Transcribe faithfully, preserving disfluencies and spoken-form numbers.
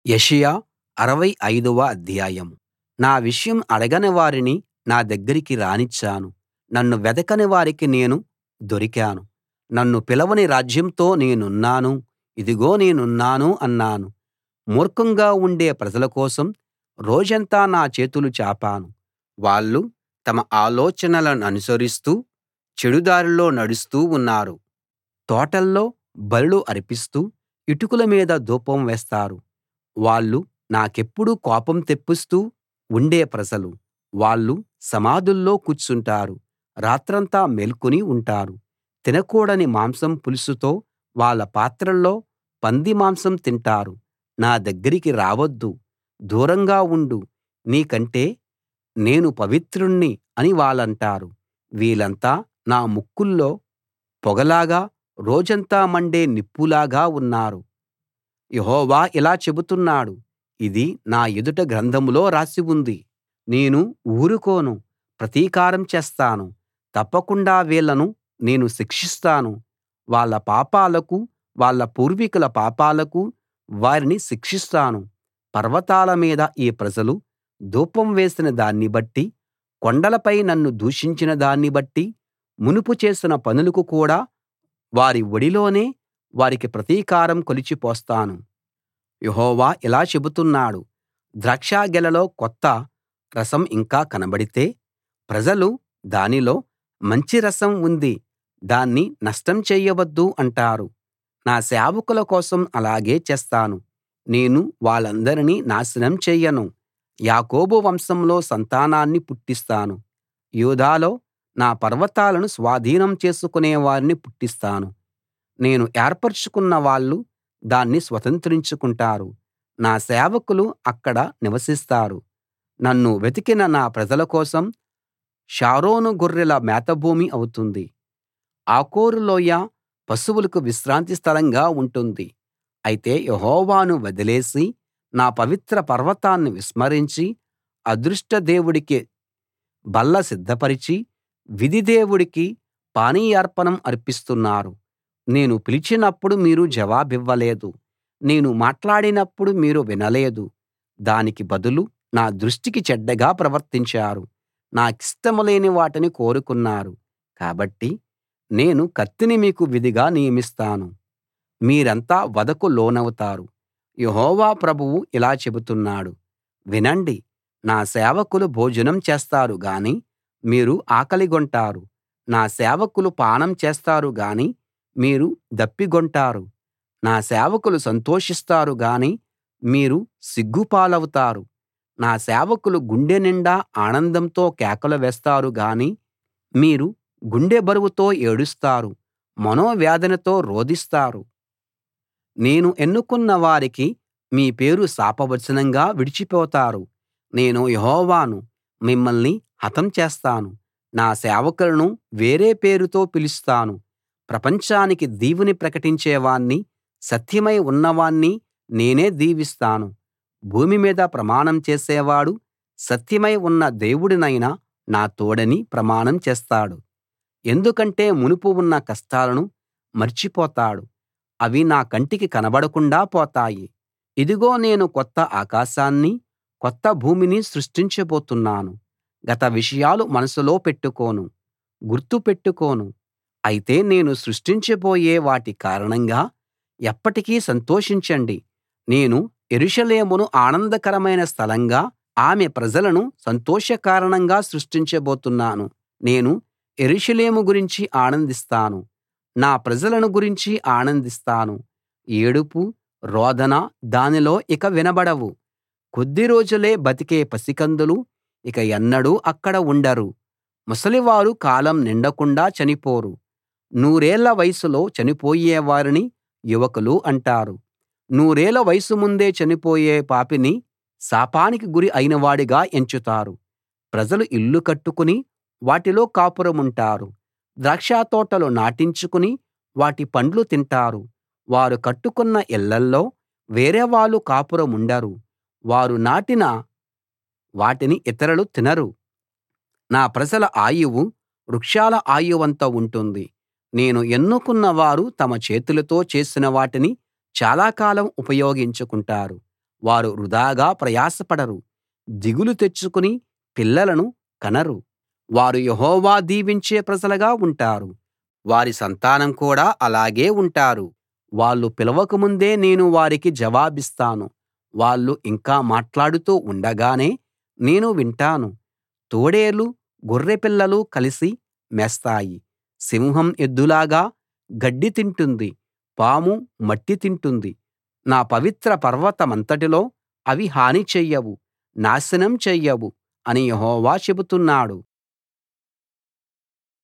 యెషయా అరవై ఐదవ అధ్యాయం. నా విషయం అడగని వారిని నా దగ్గరికి రానిచ్చాను. నన్ను వెదకని వారికి నేను దొరికాను. నన్ను పిలవని రాజ్యంతో నేనున్నాను, ఇదిగో నేనున్నాను అన్నాను. మూర్ఖంగా ఉండే ప్రజల కోసం రోజంతా నా చేతులు చాపాను. వాళ్ళు తమ ఆలోచనలననుసరిస్తూ చెడు దారిలో నడుస్తూ ఉన్నారు. తోటల్లో బలులు అర్పిస్తూ ఇటుకల మీద ధూపం వేస్తారు. వాళ్ళు నాకెప్పుడూ కోపం తెప్పిస్తూ ఉండే ప్రజలు. వాళ్ళు సమాధుల్లో కూర్చుంటారు, రాత్రంతా మేల్కొని ఉంటారు. తినకూడని మాంసం పులుసుతో వాళ్ళ పాత్రల్లో పంది మాంసం తింటారు. నా దగ్గరికి రావద్దు, దూరంగా ఉండు, నీకంటే నేను పవిత్రుణ్ణి అని వాళ్ళంటారు. వీళ్ళంతా నా ముక్కుల్లో పొగలాగా, రోజంతా మండే నిప్పులాగా ఉన్నారు. యెహోవా ఇలా చెబుతున్నాడు, ఇది నా ఎదుట గ్రంథంలో రాసి ఉంది. నేను ఊరుకోను, ప్రతీకారం చేస్తాను. తప్పకుండా వీళ్ళను నేను శిక్షిస్తాను. వాళ్ళ పాపాలకు, వాళ్ళ పూర్వీకుల పాపాలకు వారిని శిక్షిస్తాను. పర్వతాల మీద ఈ ప్రజలు ధూపం వేసిన దాన్ని బట్టి, కొండలపై నన్ను దూషించిన దాన్ని బట్టి, మునుపు చేసిన పనులకు కూడా వారి ఒడిలోనే వారికి ప్రతీకారం కొలిచి పోస్తాను. యెహోవా ఇలా చెబుతున్నాడు, ద్రాక్షగెలలో కొత్త రసం ఇంకా కనబడితే ప్రజలు దానిలో మంచి రసం ఉంది, దాన్ని నష్టం చేయవద్దు అంటారు. నా సేవకుల కోసం అలాగే చేస్తాను. నేను వాళ్ళందరినీ నాశనం చెయ్యను. యాకోబు వంశంలో సంతానాన్ని పుట్టిస్తాను. యూదాలో నా పర్వతాలను స్వాధీనం చేసుకునే వారిని పుట్టిస్తాను. నేను ఏర్పరచుకున్న వాళ్ళు దాన్ని స్వతంత్రించుకుంటారు. నా సేవకులు అక్కడ నివసిస్తారు. నన్ను వెతికిన నా ప్రజల కోసం షారోను గొర్రెల మేతభూమి అవుతుంది. ఆకోరు లోయ పశువులకు విశ్రాంతి స్థలంగా ఉంటుంది. అయితే యెహోవాను వదిలేసి, నా పవిత్ర పర్వతాన్ని విస్మరించి, అదృష్ట దేవుడికి బల్ల సిద్ధపరిచి, విధి దేవుడికి పానీయార్పణం అర్పిస్తున్నారు. నేను పిలిచినప్పుడు మీరు జవాబివ్వలేదు, నేను మాట్లాడినప్పుడు మీరు వినలేదు. దానికి బదులు నా దృష్టికి చెడ్డగా ప్రవర్తించారు. నాకిష్టం లేని వాటిని కోరుకున్నారు. కాబట్టి నేను కత్తిని మీకు విధిగా నియమిస్తాను, మీరంతా వధకు లోనవుతారు. యెహోవా ప్రభువు ఇలా చెబుతున్నాడు, వినండి. నా సేవకులు భోజనం చేస్తారు గాని మీరు ఆకలిగొంటారు. నా సేవకులు పానం చేస్తారు గాని మీరు దప్పిగొంటారు. నా సేవకులు సంతోషిస్తారు గాని మీరు సిగ్గుపాలవుతారు. నా సేవకులు గుండె నిండా ఆనందంతో కేకలు వేస్తారు గాని మీరు గుండె బరువుతో ఏడుస్తారు, మనోవేదనతో రోదిస్తారు. నేను ఎన్నుకున్న వారికి మీ పేరు శాపవచనంగా విడిచిపోతారు. నేను యెహోవాను, మిమ్మల్ని హతం చేస్తాను. నా సేవకులను వేరే పేరుతో పిలుస్తాను. ప్రపంచానికి దీవెన ప్రకటించేవాణ్ణి, సత్యమై ఉన్నవాణ్ణి నేనే దీవిస్తాను. భూమి మీద ప్రమాణం చేసేవాడు సత్యమై ఉన్న దేవుడినైన నా తోడని ప్రమాణం చేస్తాడు. ఎందుకంటే మునుపు ఉన్న కష్టాలను మర్చిపోతాడు, అవి నా కంటికి కనబడకుండా పోతాయి. ఇదిగో నేను కొత్త ఆకాశాన్నీ, కొత్త భూమిని సృష్టించబోతున్నాను. గత విషయాలు మనసులో పెట్టుకోను, గుర్తు పెట్టుకోను. అయితే నేను సృష్టించబోయే వాటి కారణంగా ఎప్పటికీ సంతోషించండి. నేను యెరూషలేమును ఆనందకరమైన స్థలంగా, ఆమె ప్రజలను సంతోష కారణంగా సృష్టించబోతున్నాను. నేను యెరూషలేము గురించి ఆనందిస్తాను, నా ప్రజలను గురించి ఆనందిస్తాను. ఏడుపు, రోదన దానిలో ఇక వినబడవు. కొద్ది రోజులే బతికే పసికందులు ఇక ఎన్నడూ అక్కడ ఉండరు. ముసలివారు కాలం నిండకుండా చనిపోరు. నూరేళ్ల వయసులో చనిపోయే వారిని యువకులు అంటారు. నూరేళ్ల వయసు ముందే చనిపోయే పాపిని శాపానికి గురి అయినవాడిగా ఎంచుతారు. ప్రజలు ఇళ్ళు కట్టుకుని వాటిలో కాపురముంటారు. ద్రాక్షతోటలు నాటించుకుని వాటి పండ్లు తింటారు. వారు కట్టుకున్న ఇళ్ళల్లో వేరేవాళ్ళు కాపురముండరు. వారు నాటిన వాటిని ఇతరులు తినరు. నా ప్రజల ఆయువు వృక్షాల ఆయువంత ఉంటుంది. నేను ఎన్నుకున్న వారు తమ చేతులతో చేసిన వాటిని చాలా కాలం ఉపయోగించుకుంటారు. వారు వృధాగా ప్రయాసపడరు, దిగులు తెచ్చుకుని పిల్లలను కనరు. వారు యెహోవా దీవించే ప్రజలుగా ఉంటారు, వారి సంతానం కూడా అలాగే ఉంటారు. వాళ్ళు పిలవక ముందే నేను వారికి జవాబిస్తాను, వాళ్ళు ఇంకా మాట్లాడుతూ ఉండగానే నేను వింటాను. తోడేలు గొర్రెపిల్లలు కలిసి మేస్తాయి, సింహం ఎద్దులాగా గడ్డి తింటుంది, పాము మట్టి తింటుంది. నా పవిత్ర పర్వతమంతటిలో అవి హాని చెయ్యవు, నాశనం చెయ్యవు అని యెహోవా చెబుతున్నాడు.